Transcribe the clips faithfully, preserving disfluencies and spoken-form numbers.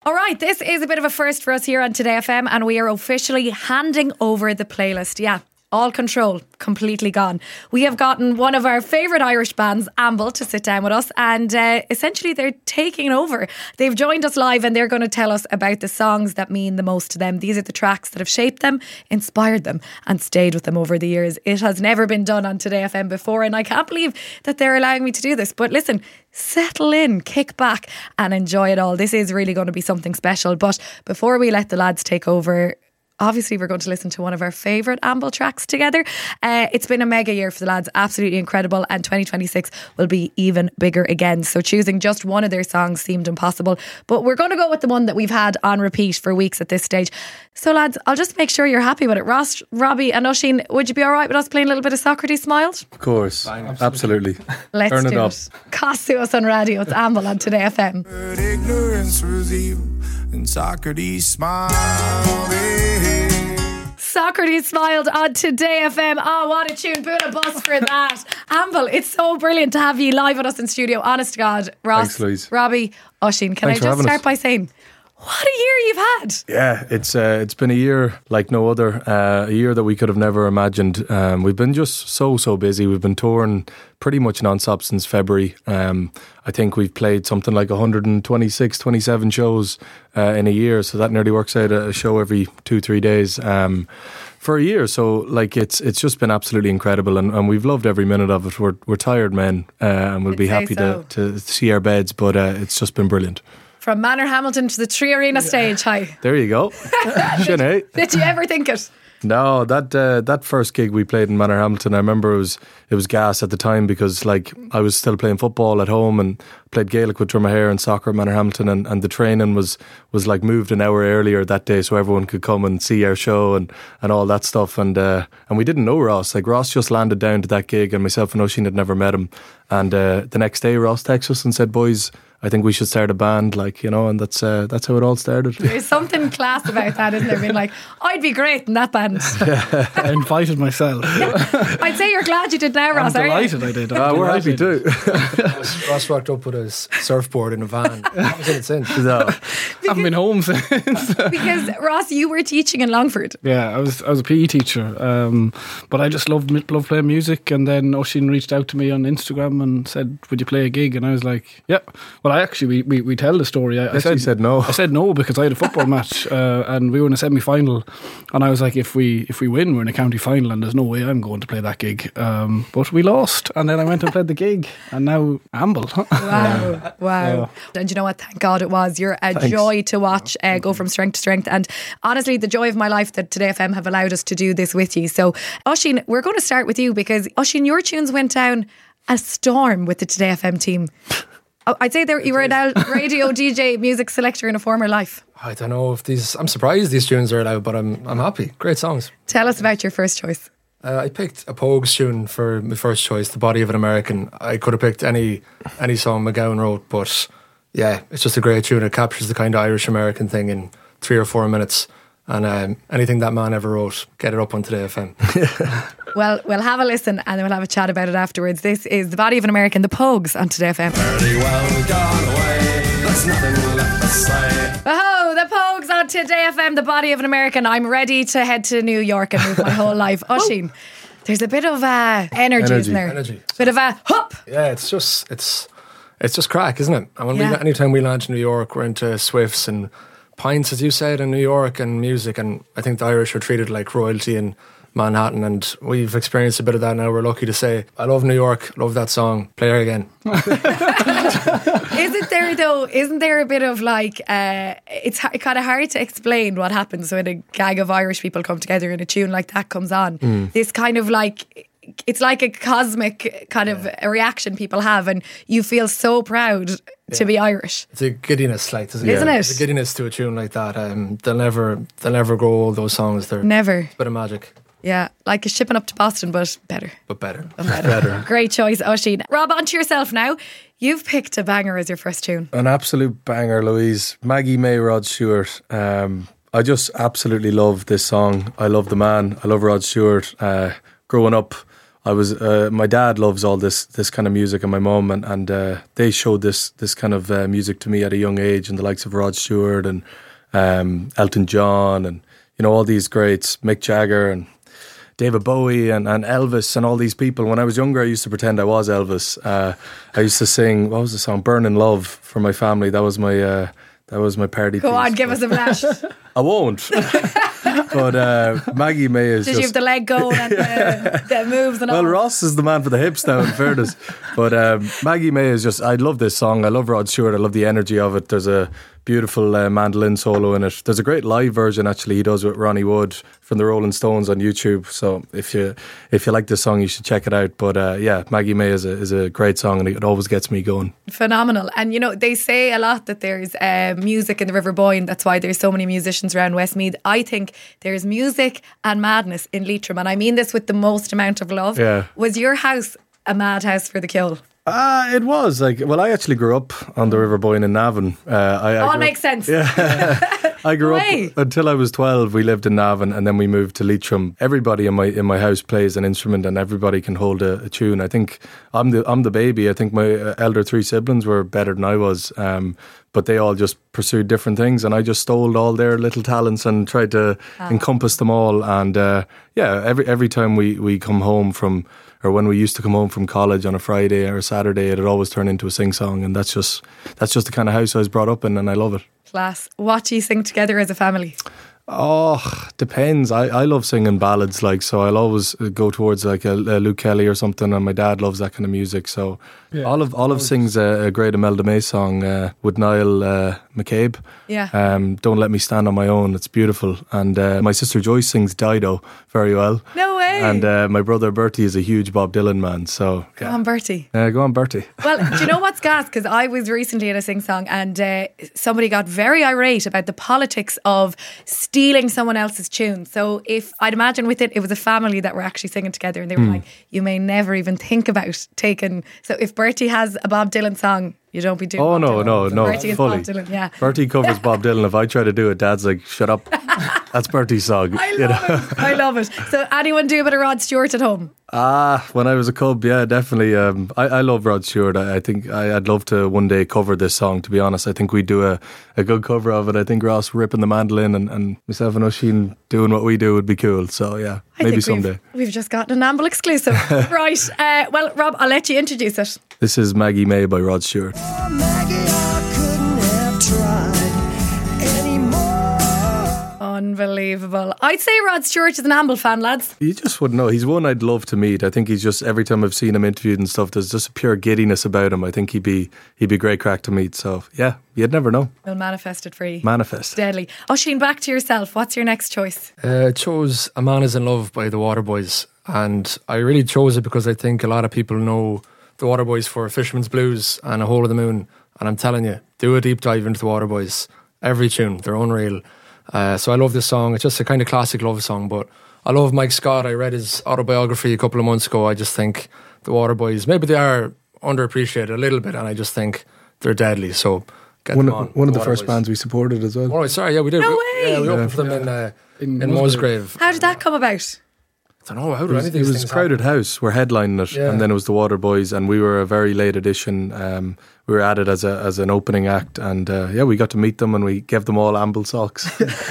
All right, this is a bit of a first for us here on Today F M, and we are officially handing over the playlist. Yeah, all control, completely gone. We have gotten one of our favourite Irish bands, Amble, to sit down with us, and uh, essentially they're taking over. They've joined us live and they're going to tell us about the songs that mean the most to them. These are the tracks that have shaped them, inspired them and stayed with them over the years. It has never been done on Today F M before, and I can't believe that they're allowing me to do this. But listen, settle in, kick back and enjoy it all. This is really going to be something special. But before we let the lads take over, obviously we're going to listen to one of our favourite Amble tracks together. Uh, it's been a mega year for the lads, absolutely incredible, and twenty twenty-six will be even bigger again. So choosing just one of their songs seemed impossible, but we're going to go with the one that we've had on repeat for weeks at this stage. So lads, I'll just make sure you're happy with it. Ross, Robbie and Oisín, would you be alright with us playing a little bit of Socrates Smiled? Of course, Fine, absolutely. Let's Turn do it up. it. Cost to us on radio. It's Amble on Today F M. Ignorance was evil and Socrates smiled. Socrates Smiled on Today F M. Oh, what a tune. Put a bus for that. Amble, it's so brilliant to have you live with us in studio. Honest to God. Ross, Thanks, Louise. Robbie, Oisín, can Thanks for I just having start us. by saying, what a year you've had. Yeah, it's uh, it's been a year like no other, uh, a year that we could have never imagined. Um, we've been just so, so busy. We've been touring pretty much non-stop since February. Um, I think we've played something like one hundred twenty-six, twenty-seven shows uh, in a year. So that nearly works out a show every two, three days. Um, for a year, so like it's it's just been absolutely incredible, and, and we've loved every minute of it. We're we're tired men, uh, and we'll I'd be say happy so. to, to see our beds, but uh, it's just been brilliant. From Manor Hamilton to the Tree Arena stage. Hi. There you go. Sinead. Did you ever think it? No, that uh, that first gig we played in Manor Hamilton, I remember it was it was gas at the time because like I was still playing football at home and played Gaelic with Dromahare and soccer at Manor Hamilton, and, and the training was was like moved an hour earlier that day so everyone could come and see our show and, and all that stuff, and uh, and we didn't know Ross. Like Ross just landed down to that gig, and myself and Oisín had never met him, and uh, the next day Ross texted us and said, "Boys, I think we should start a band," like, you know, and that's uh, that's how it all started. There's something class about that, isn't there? Being like, I'd be great in that band. I invited myself. I'd say you're glad you did now, I'm Ross, are you? delighted I did. I'm Ah, we're happy delighted. too. Ross, Ross rocked up with his surfboard in a van. That was it since. No. I haven't been home since. Because, Ross, you were teaching in Longford. Yeah, I was I was a P E teacher, um, but I just loved loved playing music. And then Oisín reached out to me on Instagram and said, "Would you play a gig?" And I was like, "Yeah." Well, I actually we we, we tell the story. I, I Yes, you said no. I said no because I had a football match, uh, and we were in a semi final, and I was like, "If we if we win, we're in a county final, and there's no way I'm going to play that gig." Um, but we lost, and then I went and played the gig, and now Amble. Wow, wow. And you know what? Thank God it was. You're a Thanks. joy to watch uh, go from strength to strength. And honestly, the joy of my life that Today F M have allowed us to do this with you. So, Oisín, we're going to start with you because, Oisín, your tunes went down a storm with the Today F M team. Oh, I'd say there you were an radio D J, music selector in a former life. I don't know if these. I'm surprised these tunes are allowed, but I'm I'm happy. Great songs. Tell us about your first choice. Uh, I picked a Pogues tune for my first choice, "The Body of an American." I could have picked any any song McGowan wrote, but yeah, it's just a great tune. It captures the kind of Irish American thing in three or four minutes. And um, anything that man ever wrote, get it up on Today F M. Well, we'll have a listen and then we'll have a chat about it afterwards. This is The Body of an American, The Pogues on Today F M. Pretty well gone away. There's nothing left to say. Oh, The Pogues on Today F M, The Body of an American. I'm ready to head to New York and move my whole life. Oisín, there's a bit of uh, energy, Energy. isn't there? Energy. Bit of a hup. Yeah, it's just it's it's just crack, isn't it? And when Yeah. we anytime we land in New York, we're into Swifts and pints, as you said, in New York, and music. And I think the Irish are treated like royalty in Manhattan, and we've experienced a bit of that now. We're lucky to say, I love New York, love that song. Play her again. Isn't there though? Isn't there a bit of like? Uh, it's ha- kind of hard to explain what happens when a gang of Irish people come together and a tune like that comes on. Mm. This kind of like. It's like a cosmic kind of a reaction people have, and you feel so proud to be Irish. It's a giddiness, like isn't, Isn't it? it? It's a giddiness to a tune like that. Um, they'll never, they'll never grow old. Those songs, they're Never. a bit of magic, Yeah, like a shipping up to Boston, but better. but better. better. Great choice, Oisín. Rob, on to yourself now. You've picked a banger as your first tune. An absolute banger, Louise. Maggie May, Rod Stewart. Um, I just absolutely love this song. I love the man. I love Rod Stewart. Uh, growing up I was uh, my dad loves all this this kind of music, and my mum, and, and uh, they showed this this kind of uh, music to me at a young age, and the likes of Rod Stewart and um, Elton John, and you know all these greats, Mick Jagger and David Bowie and, and Elvis and all these people. When I was younger, I used to pretend I was Elvis. Uh, I used to sing, what was the song? Burning Love for my family. That was my uh, that was my party Go piece. on, give us a flash. I won't. But uh, Maggie May is Did just... you have the leg going and the, the moves and Well, all? Ross is the man for the hips now, in fairness. But um, Maggie May is just... I love this song. I love Rod Stewart. I love the energy of it. There's a beautiful uh, mandolin solo in it. There's a great live version, actually, he does with Ronnie Wood from the Rolling Stones on YouTube. So if you if you like this song, you should check it out. But uh, yeah, Maggie May is a, is a great song, and it always gets me going. Phenomenal. And you know, they say a lot that there's uh, music in the River Boyne. That's why there's so many musicians around Westmeath. I think there's music and madness in Leitrim, and I mean this with the most amount of love. Yeah. Was your house a madhouse for the Kill? Ah, it was like well. I actually grew up on the River Boyne in Navan. Uh, I, I Oh, it grew makes up, sense. Yeah, I grew Way. up until I was twelve. We lived in Navan, and then we moved to Leitrim. Everybody in my in my house plays an instrument, and everybody can hold a, a tune. I think I'm the I'm the baby. I think my uh, elder three siblings were better than I was. Um, but they all just pursued different things, and I just stole all their little talents and tried to Ah. encompass them all. And uh, yeah, every every time we, we come home from, or when we used to come home from college on a Friday or a Saturday, it'd always turn into a sing song, and that's just that's just the kind of house I was brought up in, and I love it. Class. What do you sing together as a family? Oh, depends. I, I love singing ballads, like, so I'll always go towards like a, a Luke Kelly or something, and my dad loves that kind of music. So Yeah. Olive Olive sings a, a great Imelda May song uh, with Niall uh, McCabe. Yeah. Um, Don't Let Me Stand on My Own. It's beautiful. And uh, my sister Joyce sings Dido very well. No way. And uh, my brother Bertie is a huge Bob Dylan man. So Go on, Bertie. uh, go on, Bertie. Well, do you know what's gas? Because I was recently in a sing song, and uh, somebody got very irate about the politics of stealing someone else's tune. So if I'd imagine with it, it was a family that were actually singing together, and they were Hmm. like, "You may never even think about taking." So if Bertie has a Bob Dylan song, you don't be doing. Oh Bob no, Dylan. no, So no, Bertie is fully. Bob Dylan. Yeah. Bertie covers Bob Dylan. If I try to do it, Dad's like, "Shut up." That's Bertie's song. I you love know? it. I love it. So anyone do a bit of Rod Stewart at home? Ah, when I was a cub, yeah, definitely. Um, I, I love Rod Stewart. I, I think I, I'd love to one day cover this song, to be honest. I think we'd do a, a good cover of it. I think Ross ripping the mandolin and, and myself and Oisin doing what we do would be cool. So, yeah, I maybe think someday. We've, we've just gotten an Amble exclusive. Right. Uh, well, Rob, I'll let you introduce it. This is Maggie May by Rod Stewart. Maggie, I couldn't have tried anymore. Unbelievable. I'd say Rod Stewart is an Amble fan, lads. You just wouldn't know. He's one I'd love to meet. I think he's just, every time I've seen him interviewed and stuff, there's just a pure giddiness about him. I think he'd be he'd be great crack to meet. So, yeah, you'd never know. We'll manifest it for you. Manifest. Deadly. Oisin, back to yourself. What's your next choice? Uh, I chose A Man Is In Love by the Waterboys, and I really chose it because I think a lot of people know the Waterboys for Fisherman's Blues and A Hole in the Moon, and I'm telling you, do a deep dive into the Waterboys. Every tune, they're unreal. Uh, so I love this song. It's just a kind of classic love song, but I love Mike Scott. I read his autobiography a couple of months ago. I just think the Waterboys, maybe they are underappreciated a little bit, and I just think they're deadly. So get One, them on. one of the Waterboys. first bands we supported as well. Oh, sorry, yeah, we did. No we, way. Yeah, we Yeah. opened for them in uh, In in Musgrave. How did that come about? I don't know how It do was, any of it these was things Crowded happen? House. We're headlining it, Yeah. and then it was the Waterboys, and we were a very late edition. Um, we were added as a as an opening act, and uh, yeah, we got to meet them, and we gave them all Amble socks.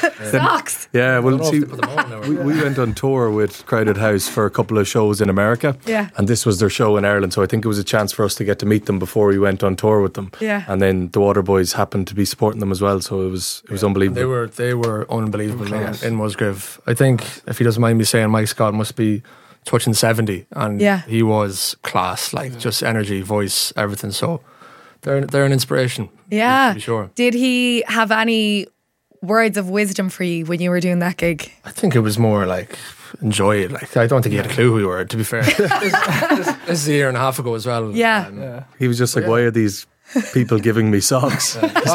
Socks. Yeah, I well, don't know see, if they put them on now. we, we went on tour with Crowded House for a couple of shows in America. Yeah. And this was their show in Ireland, so I think it was a chance for us to get to meet them before we went on tour with them. Yeah. And then the Waterboys happened to be supporting them as well, so it was it was unbelievable. They were they were unbelievable man, in Musgrave. I think, if he doesn't mind me saying, Mike Scott must be touching seventy, and Yeah. he was class, like just energy, voice, everything. So they're they're an inspiration. Yeah. to be sure. Did he have any words of wisdom for you when you were doing that gig? I think it was more like enjoy it. Like I don't think he had a clue who we were. To be fair, this, this, this is a year and a half ago as well. Yeah. Um, Yeah. He was just like, why are these people giving me socks?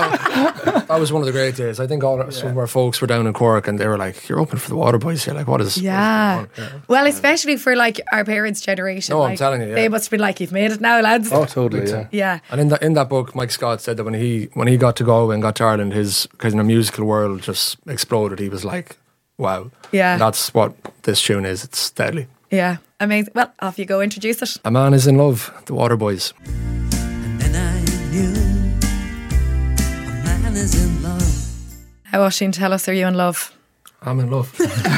that, that was one of the great days. I think all some of our folks were down in Cork, and they were like, "You're open for the Waterboys." You're like, "What is?" Yeah. what is going on?" Well, especially for like our parents' generation. No, I'm like, telling you, yeah. They must have been like, you've made it now, lads. Oh, totally, yeah. Yeah. And in that in that book, Mike Scott said that when he when he got to go and got to Ireland, his kind of musical world just exploded. He was like, "Wow, Yeah. that's what this tune is. It's deadly." Yeah, amazing. Well, off you go, introduce it. A Man Is In Love, the Waterboys. And I knew a man is in love. How, Oisín, tell us, are you in love? I'm in love.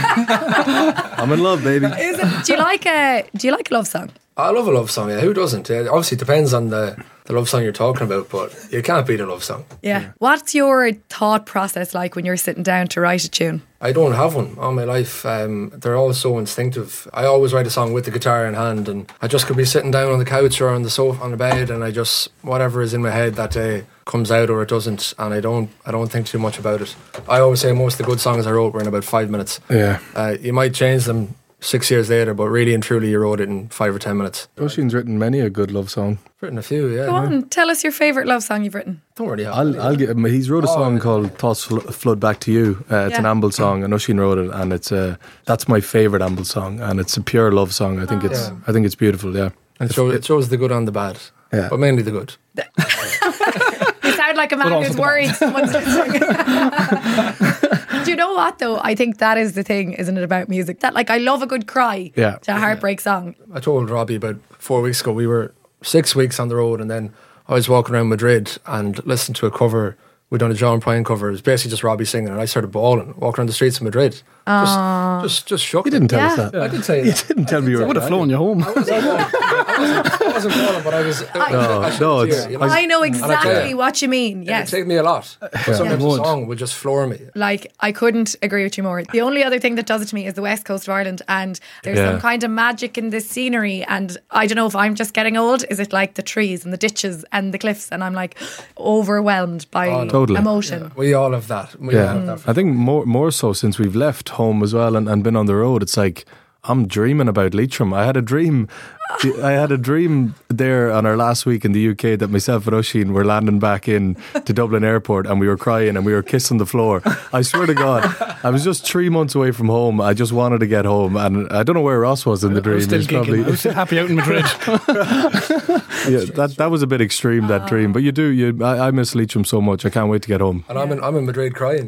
I'm in love, baby. Is it, do you like a Do you like a love song? I love a love song, yeah. Who doesn't? Yeah, obviously, it depends on the, the love song you're talking about, but you can't beat a love song. Yeah. What's your thought process like when you're sitting down to write a tune? I don't have one all my life. Um, they're all so instinctive. I always write a song with the guitar in hand, and I just could be sitting down on the couch or on the sofa on the bed, and I just whatever is in my head that day comes out or it doesn't, and I don't I don't think too much about it. I always say most of the good songs I wrote were in about five minutes. Yeah. Uh, you might change them six years later, but really and truly you wrote it in five or ten minutes. Oisín's written many a good love song. Written a few, yeah. Go on, tell us your favourite love song you've written. Don't really have I'll, any. I'll get. He's wrote a Oh, song yeah. called "Thoughts Fl- Flood Back to You." Uh, it's Yeah. an Amble song, and Oisín wrote it, and it's a that's my favourite Amble song, and it's a pure love song. I think Oh. it's Yeah. I think it's beautiful. Yeah, And it shows, it shows the good and the bad, Yeah. but mainly the good. You sound like a man also who's the worried someone's listening. Do you know what though? I think that is the thing, isn't it, about music? That like I love a good cry Yeah. to a heartbreak song. I told Robbie about four weeks ago, we were six weeks on the road, and then I was walking around Madrid and listened to a cover. We'd done a John Prine cover. It was basically just Robbie singing, and I started bawling, walking around the streets of Madrid. Just, just, just shook. you didn't tell Yeah. us that. I did say You that. didn't tell me you were. Would have flown you home. I wasn't, I wasn't bawling, but I was. No, no, it's- you know? I know I tell exactly you, what you mean. It Yes. would take me a lot. But sometimes It a would. song would just floor me. Like, I couldn't agree with you more. The only other thing that does it to me is the west coast of Ireland, and there's Yeah. some kind of magic in this scenery, and I don't know if I'm just getting old. Is it like the trees and the ditches and the cliffs, and I'm like overwhelmed by Oh, no. Totally. emotion. We all have that. We all Yeah, have that. I think more more so since we've left home as well and, and been on the road. It's like I'm dreaming about Leitrim. I had a dream. I had a dream there on our last week in the U K that myself and Oisín were landing back in to Dublin Airport, and we were crying and we were kissing the floor. I swear to God, I was just three months away from home. I just wanted to get home, and I don't know where Ross was in the I dream. was still He was gigging. I was still happy out in Madrid. yeah, that that was a bit extreme, that dream. But you do, you. I, I miss Leitrim so much. I can't wait to get home. And I'm in, I'm in Madrid crying.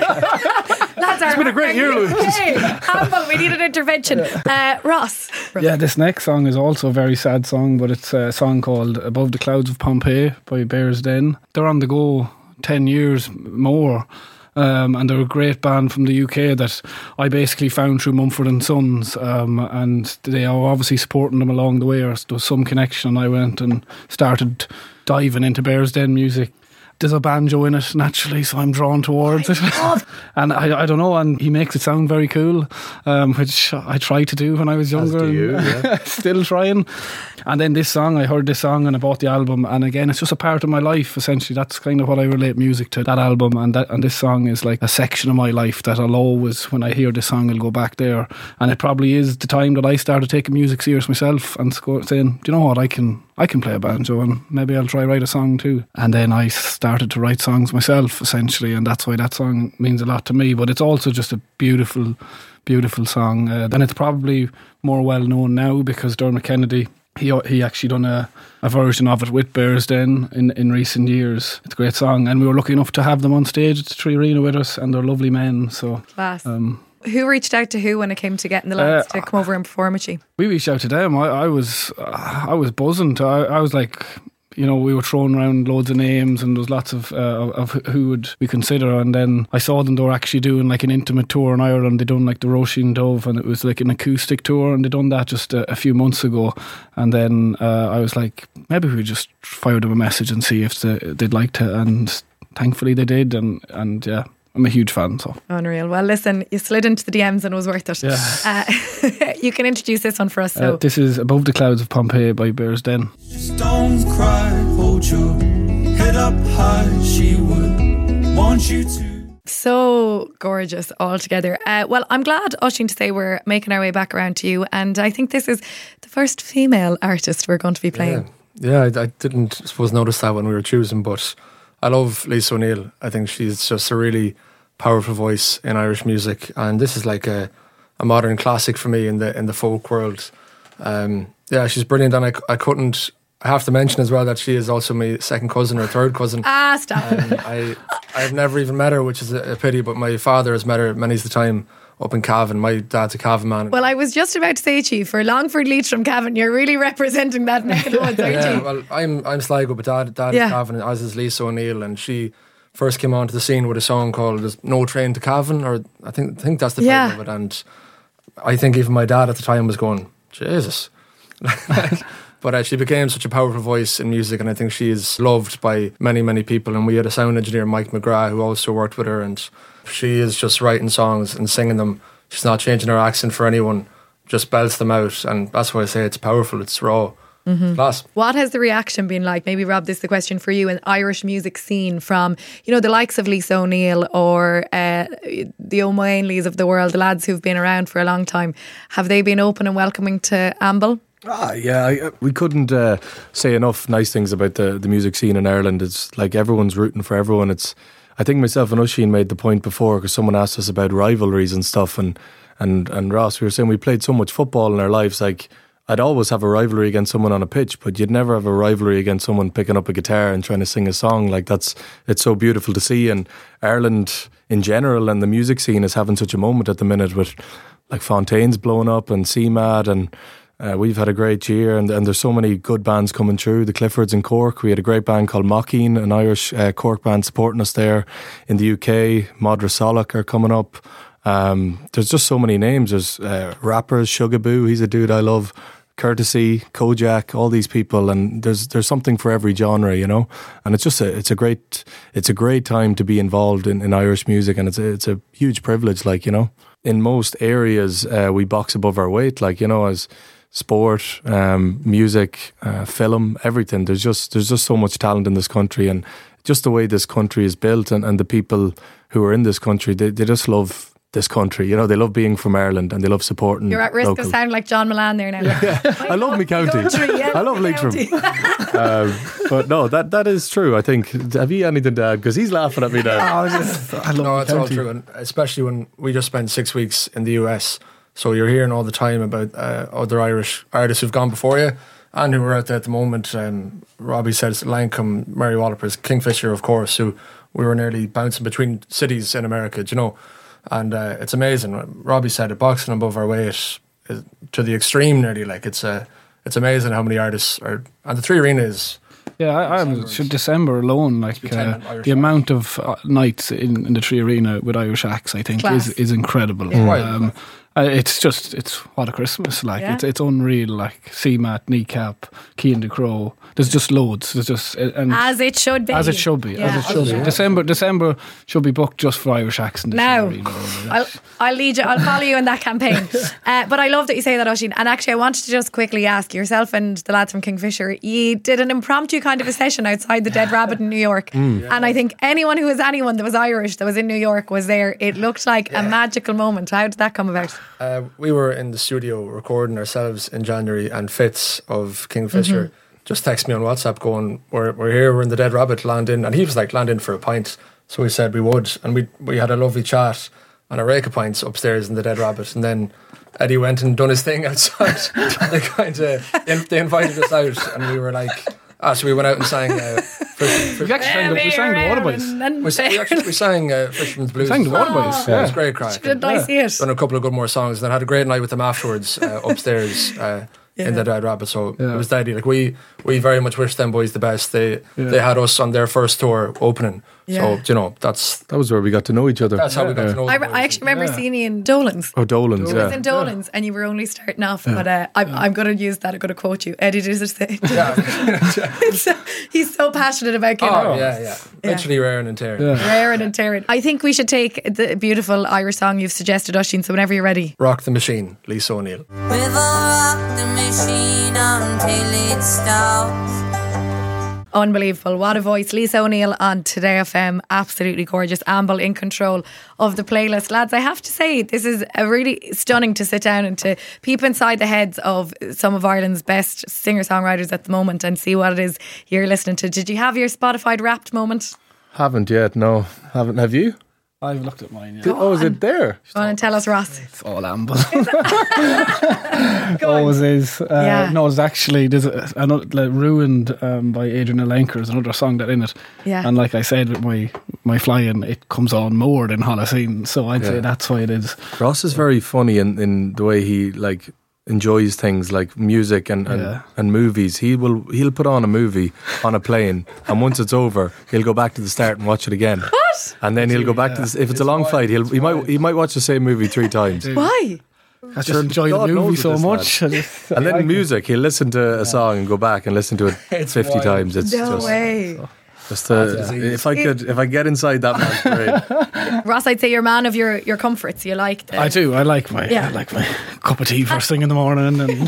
Lads, it's been a great year, Louise. Hey, Campbell, we need an intervention. Uh, Ross. Yeah, this next song is also a very sad song, but it's a song called Above the Clouds of Pompeii by Bears Den. They're on the go ten years more. Um, and they're a great band from the U K that I basically found through Mumford and Sons, um, and they are obviously supporting them along the way, or there was some connection, and I went and started diving into Bears Den music. There's a banjo in it naturally, so I'm drawn towards it. And I, I don't know, and he makes it sound very cool, um, which I tried to do when I was younger. do you, and yeah. Still trying. And then this song, I heard this song and I bought the album, and again, it's just a part of my life. Essentially, that's kind of what I relate music to. That album and that and this song is like a section of my life that I'll always, when I hear this song, I'll go back there. And it probably is the time that I started taking music serious myself and sco- saying, do you know what, I can I can play a banjo and maybe I'll try write a song too. And then I started to write songs myself, essentially, and that's why that song means a lot to me. But it's also just a beautiful, beautiful song. Uh, and it's probably more well known now because Dermot Kennedy, he he actually done a, a version of it with Bears Den in, in recent years. It's a great song, and we were lucky enough to have them on stage at the Tree Arena with us, and they're lovely men. So Class. um, Who reached out to who when it came to getting the lads Uh, to come over and perform with you? we reached out to them. I, I was uh, I was buzzing. To, I, I was like, you know, we were throwing around loads of names, and there was lots of uh, of who would we consider. And then I saw them; they were actually doing like an intimate tour in Ireland. They done like the Roisin Dove, and it was like an acoustic tour, and they done that just a, a few months ago. And then uh, I was like, maybe we just fire them a message and see if they, they'd like to. And thankfully they did. And and yeah. I'm a huge fan, so. Unreal. Well, listen, you slid into the D Ms and it was worth it. Yeah. Uh, you can introduce this one for us. So. Uh, this is Above the Clouds of Pompeii by Bears Den. Just don't cry, hold your head up high. She would want you to. So gorgeous altogether. Uh, well, I'm glad, Oisín, to say we're making our way back around to you. And I think this is the first female artist we're going to be playing. Yeah, yeah I, I didn't, I suppose, notice that when we were choosing, but I love Lisa O'Neill. I think she's just a really powerful voice in Irish music, and this is like a, a modern classic for me in the in the folk world. Um, yeah, she's brilliant, and I, I couldn't. I have to mention as well that she is also my second cousin or third cousin. Ah, stop. Um, I I've never even met her, which is a, a pity. But my father has met her many's the time up in Cavan. My dad's a Cavan man. Well, I was just about to say to you, for Longford, Leitrim, Cavan, you're really representing that neck of the woods, aren't yeah, you? well, I'm I'm Sligo, but dad, dad Yeah. is Cavan, as is Lisa O'Neill, and she first came onto the scene with a song called "There's No Train to Cavan," or I think I think that's the title Yeah. of it. And I think even my dad at the time was going, Jesus. But uh, she became such a powerful voice in music, and I think she is loved by many, many people. And we had a sound engineer, Mike McGrath, who also worked with her, and she is just writing songs and singing them. She's not changing her accent for anyone, just belts them out, and that's why I say it's powerful, it's raw. Mm-hmm. Class. What has the reaction been like? Maybe, Rob, this is the question for you, an Irish music scene from, you know, the likes of Lisa O'Neill or uh, the O'Mainleys of the world, the lads who've been around for a long time. Have they been open and welcoming to Amble? Ah, yeah, I, we couldn't uh, say enough nice things about the, the music scene in Ireland. It's like everyone's rooting for everyone. It's, I think myself and Oisín made the point before, because someone asked us about rivalries and stuff, and, and, and Ross, we were saying we played so much football in our lives. Like, I'd always have a rivalry against someone on a pitch, but you'd never have a rivalry against someone picking up a guitar and trying to sing a song. Like, that's, it's so beautiful to see. And Ireland in general and the music scene is having such a moment at the minute, with like Fontaine's blowing up and C M A D, and Uh, we've had a great year, and, and there's so many good bands coming through. The Cliffords in Cork, we had a great band called Mockeen, an Irish uh, Cork band supporting us there. In the U K, Modra Solak are coming up. Um, there's just so many names. There's uh, rappers, Sugaboo, he's a dude I love. Courtesy, Kojak, all these people, and there's there's something for every genre, you know. And it's just a it's a great it's a great time to be involved in, in Irish music, and it's a, it's a huge privilege, like, you know. In most areas, uh, we box above our weight, like, you know, as sport, um, music, uh, film, everything. There's just there's just so much talent in this country, and just the way this country is built, and, and the people who are in this country, they, they just love this country. You know, they love being from Ireland, and they love supporting. You're at risk local. of sounding like John Milan there now. Yeah, I love my county. Country, yeah, I love Leitrim. um, but no, that that is true. I think. Have you anything to add? Because he's laughing at me now. I just- I love No, my it's all county. true, and especially when we just spent six weeks in the U S. So you're hearing all the time about uh, other Irish artists who've gone before you and who are out there at the moment. Um, Robbie says Lancome, Mary Wallopers, Kingfisher, of course, who we were nearly bouncing between cities in America, do you know? And uh, it's amazing. Robbie said it, boxing above our weight is to the extreme, nearly. Like, it's uh, it's amazing how many artists are. And the Three Arena is. Yeah, I, I December was, is- December alone, like be ten uh, Irish the acts. amount of uh, nights in, in the Tree Arena with Irish acts, I think, Class. is is incredible. Yeah. Right. Um, uh, it's just it's what a Christmas! Like Yeah. it's it's unreal. Like C M A T, Kneecap, Cian de Crow. There's just loads. There's just and As it should be. as it should be. Yeah. As it should be. December December should be booked just for Irish acts in the Now, Tree Arena. I'll, I'll lead you, I'll follow you in that campaign. Uh, but I love that you say that, Oisín. And actually, I wanted to just quickly ask yourself and the lads from Kingfisher, you did an impromptu kind of a session outside the Dead Rabbit in New York. And I think anyone who was anyone that was Irish that was in New York was there. It looked like a magical moment. How did that come about? Uh, we were in the studio recording ourselves in January, and Fitz of Kingfisher just texted me on WhatsApp going, we're, we're here, we're in the Dead Rabbit, land in. And he was like, land in for a pint. So we said we would. And we we had a lovely chat and a rake of pints upstairs in the Dead Rabbit. And then Eddie went and done his thing outside. they kind of they invited us out, and we were like, ah, so we went out and sang. Uh, Fish, We actually sang the, we sang the Water Boys. we, sang- we actually we sang uh, Fisherman's Blues. sang the Water Boys. Yeah, it Yeah. was great crack. Did I see it? Done a couple of good more songs, and then had a great night with them afterwards uh, upstairs uh, in the Dead Rabbit. So Yeah. it was deadly. Like we, we very much wish them boys the best. They Yeah. they had us on their first tour opening. Yeah. So you know that's That was where we got to know each other. that's how we got Yeah. to know. I, the re- boys. I actually remember Yeah. seeing you in Dolan's. Oh, Dolan's, It was yeah. in Dolan's, and you were only starting off. But uh, I'm, I'm going to use that. I'm going to quote you. Eddie does his thing. It's, uh, he's so passionate about Kilmore. Oh yeah, yeah. Literally raring and tearing. Yeah. Raring and tearing. I think we should take the beautiful Irish song you've suggested, Oisín. So whenever you're ready. Rock the Machine, Lisa O'Neill. We will rock the machine until it stops. Unbelievable. What a voice. Lisa O'Neill on Today F M. Absolutely gorgeous. Amble in control of the playlist. Lads, I have to say, this is a really stunning to sit down and to peep inside the heads of some of Ireland's best singer-songwriters at the moment and see what it is you're listening to. Did you have your Spotify Wrapped moment? Haven't yet, no. Haven't. Have you? I've looked at mine. Yeah. Oh, is it there? Go on and tell us, Ross. It's all amble. Go on. Always is. Uh, Yeah. No, it's actually there's a, another like, Ruined um, by Adrian Alenker. There's another song that in it. Yeah. And like I said with my my flying, it comes on more than Holocene. So I'd Yeah. say that's why it is. Ross is very funny in, in the way he like enjoys things like music and, and, Yeah. and movies. He will he'll put on a movie on a plane, and once it's over, he'll go back to the start and watch it again. What? And then he'll go back to this. If it's a long flight, he'll he might he might watch the same movie three times. Why? I just enjoy God the movie knows so with this much. I just- And I then like it. music, he'll listen to a song and go back and listen to it It's fifty wild. times. It's No just, way. just uh, if I could if I get inside that man's brain. Ross, I'd say you're a man of your, your comforts. You like the, I do. I like my Yeah. I like my cup of tea first thing in the morning. And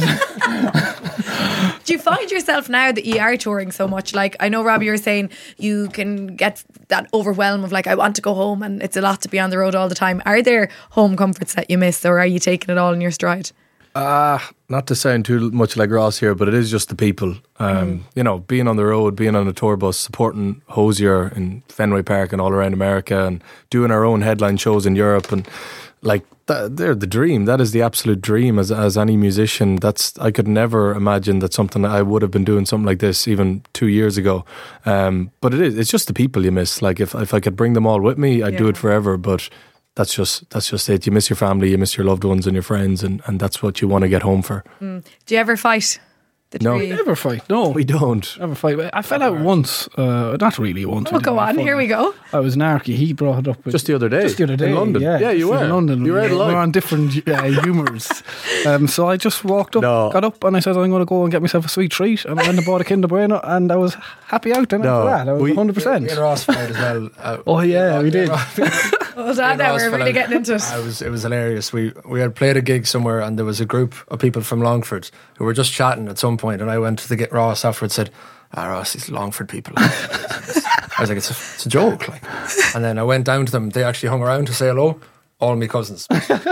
Do you find yourself now that you are touring so much? Like, I know, Robbie, you were saying you can get that overwhelm of like, I want to go home and it's a lot to be on the road all the time. Are there home comforts that you miss, or are you taking it all in your stride? Ah, not to sound too much like Ross here, but it is just the people. Um, You know, being on the road, being on a tour bus, supporting Hosier in Fenway Park and all around America, and doing our own headline shows in Europe, and like that, they're the dream. That is the absolute dream. As as any musician, that's I could never imagine that something I would have been doing something like this even two years ago. Um, but it is. It's just the people you miss. Like if if I could bring them all with me, I'd do Yeah. it forever. But that's just that's just it. You miss your family, you miss your loved ones and your friends, and, and that's what you want to get home for. Do you ever fight? The No. tree? never fight. No, We don't. never fight. I fell out once. Uh, not really once. Oh, go on. Here we go. I was narky. He brought it up with, Just the other day. Just the other day In London. Yeah, Yeah, you just were. in London. You were out we of were line. on different uh, humours. Um, so I just walked up, No. got up, and I said I'm going to go and get myself a sweet treat. And I went and bought a Kinder Bueno, and I was happy out. And No, after that, I was we- one hundred percent. Me and Ross fight as well. Uh, Oh yeah, we did. Hold on now, we're really getting into it. I was, it was hilarious. We we had played a gig somewhere, and there was a group of people from Longford who were just chatting at some point, and I went to get Ross afterwards. Said, "Ah, Ross, these Longford people." I was like, "It's a, it's a joke." Like, and then I went down to them. They actually hung around to say hello. All my cousins.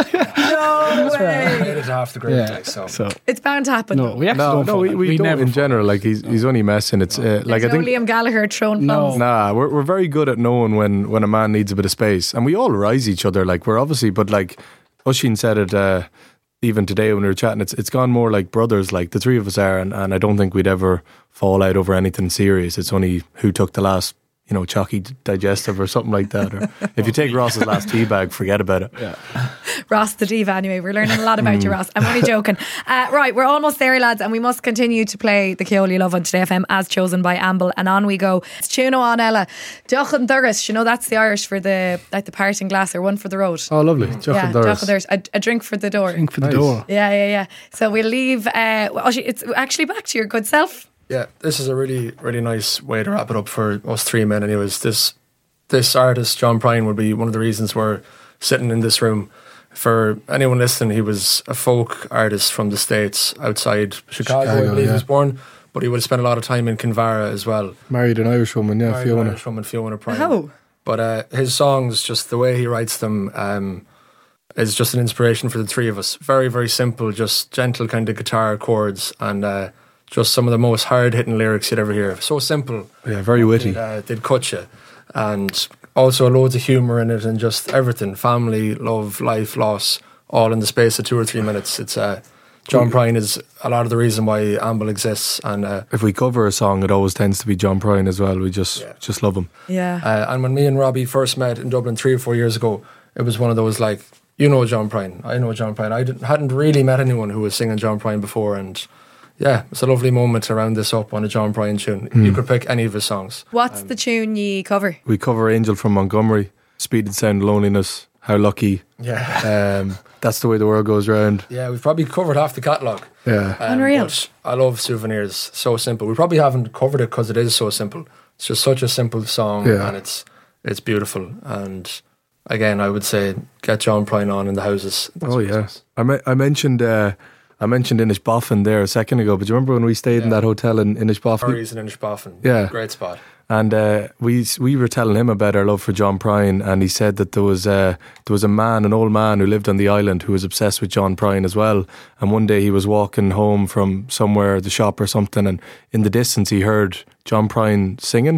No way. Made it half the group. Yeah. Like, so. So It's bound to happen. no, we actually No, don't no, fight. we, we, don't never in fight. general. Like he's he's only messing. It's uh, like There's I no think. Liam Gallagher throwing No. puns. Nah, we're we're very good at knowing when, when a man needs a bit of space, and we all rise each other. Like we're obviously, but like Oisin said it uh, even today when we were chatting. It's it's gone more like brothers. Like the three of us are, and, and I don't think we'd ever fall out over anything serious. It's only who took the last, you know, chalky digestive or something like that. Or if you take Ross's last tea bag, forget about it. Yeah. Ross the diva anyway. We're learning a lot about you, Ross. I'm only joking. Uh, right, we're almost there, lads, and we must continue to play the Keol You Love on Today F M as chosen by Amble, and on we go. It's Tuno on Ella. Duchan Durris, you know that's the Irish for the like the parting glass or one for the road. Oh, lovely. yeah, Duchan Duchan Durris. A, a drink for the door. Drink for the Nice. door. Yeah, yeah, yeah. So we'll leave. Uh, well, actually, it's actually back to your good self. Yeah, this is a really, really nice way to wrap it up for us three men. Anyways, this this artist John Prine would be one of the reasons we're sitting in this room. For anyone listening, he was a folk artist from the States outside Chicago, Chicago, I believe yeah. he was born. But he would have spent a lot of time in Kinvara as well. Married an Irish woman, yeah, Married Fiona. Irish woman, Fiona Prine. Oh. But uh, his songs, just the way he writes them, um, is just an inspiration for the three of us. Very, very simple, just gentle kind of guitar chords, and uh, just some of the most hard-hitting lyrics you'd ever hear. So simple. Yeah, very witty. They'd, uh, they'd cut you. And also loads of humour in it, and just everything. Family, love, life, loss, all in the space of two or three minutes. It's uh, John Prine is a lot of the reason why Amble exists. And uh, If we cover a song, it always tends to be John Prine as well. We just Yeah. just love him. Yeah. Uh, and when me and Robbie first met in Dublin three or four years ago, it was one of those like, you know John Prine, I know John Prine. I didn't, hadn't really met anyone who was singing John Prine before, and yeah, it's a lovely moment to round this up on a John Prine tune. You could pick any of his songs. What's the tune ye cover? We cover Angel from Montgomery, Speed and Sound, Loneliness, How Lucky. Yeah, Um, that's the way the world goes round. yeah, we've probably covered half the catalogue. Yeah. Um, Unreal. but I love Souvenirs. So simple. We probably haven't covered it because it is so simple. It's just such a simple song, Yeah. and it's it's beautiful. And again, I would say get John Prine on in the houses. That's Oh what it yeah. is. I me- I mentioned uh, I mentioned Inishboffin there a second ago, but do you remember when we stayed in Yeah. that hotel in Inishboffin? Curry's in Inishboffin. Yeah. Great spot. And uh, we we were telling him about our love for John Prine, and he said that there was uh, there was a man, an old man who lived on the island who was obsessed with John Prine as well. And one day he was walking home from somewhere, the shop or something, and in the distance he heard John Prine singing.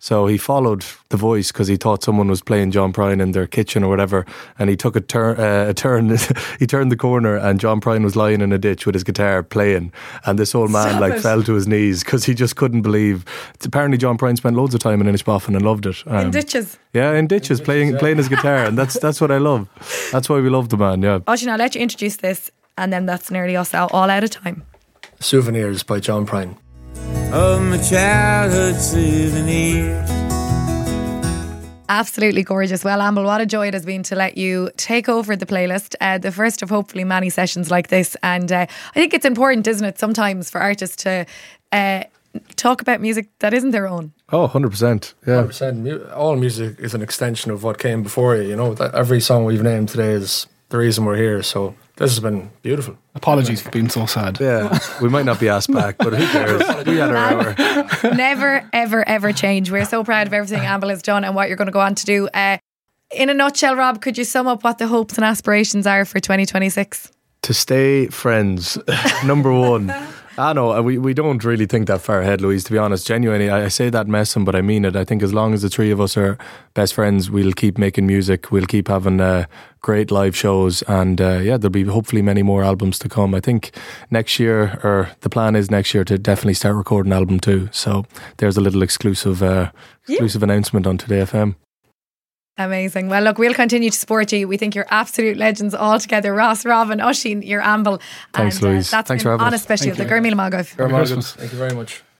So he followed the voice because he thought someone was playing John Prine in their kitchen or whatever, and he took a turn. Uh, a turn. He turned the corner, and John Prine was lying in a ditch with his guitar playing, and this old man Stop like it. fell to his knees because he just couldn't believe. Apparently, John Prine spent loads of time in Inishbofin and loved it. Um, In ditches. Yeah, in ditches, playing playing his guitar, and that's that's what I love. That's why we love the man. Yeah. Oisín, I'll let you introduce this, and then that's nearly us all all out of time. Souvenirs by John Prine. Of my childhood souvenirs. Absolutely gorgeous. Well, Amble, what a joy it has been to let you take over the playlist. Uh, the first of hopefully many sessions like this. And uh, I think it's important, isn't it, sometimes for artists to uh, talk about music that isn't their own. Oh, one hundred percent. Yeah. one hundred percent. Mu- All music is an extension of what came before you. You know, that every song we've named today is the reason we're here. So this has been beautiful. Apologies for being so sad. Yeah, we might not be asked back, but who cares? We had our hour. Never, ever, ever change. We're so proud of everything Amble has done and what you're going to go on to do. Uh, in a nutshell, Rob, could you sum up what the hopes and aspirations are for twenty twenty-six? To stay friends, number one. I know we, we don't really think that far ahead, Louise, to be honest. Genuinely, I, I say that messing, but I mean it. I think as long as the three of us are best friends, we'll keep making music, we'll keep having uh, great live shows, and uh, yeah, there'll be hopefully many more albums to come. I think next year, or the plan is next year, to definitely start recording an album too. So there's a little exclusive uh, exclusive announcement on Today F M. Amazing. Well, look, we'll continue to support you. We think you're absolute legends all together. Ross, Robin, Oisín, you're Amble. Thanks, and, uh, Louise. That's Thanks been for having on us. especially Thank the you. Gurmila Magov. Merry Christmas. Thank you very much.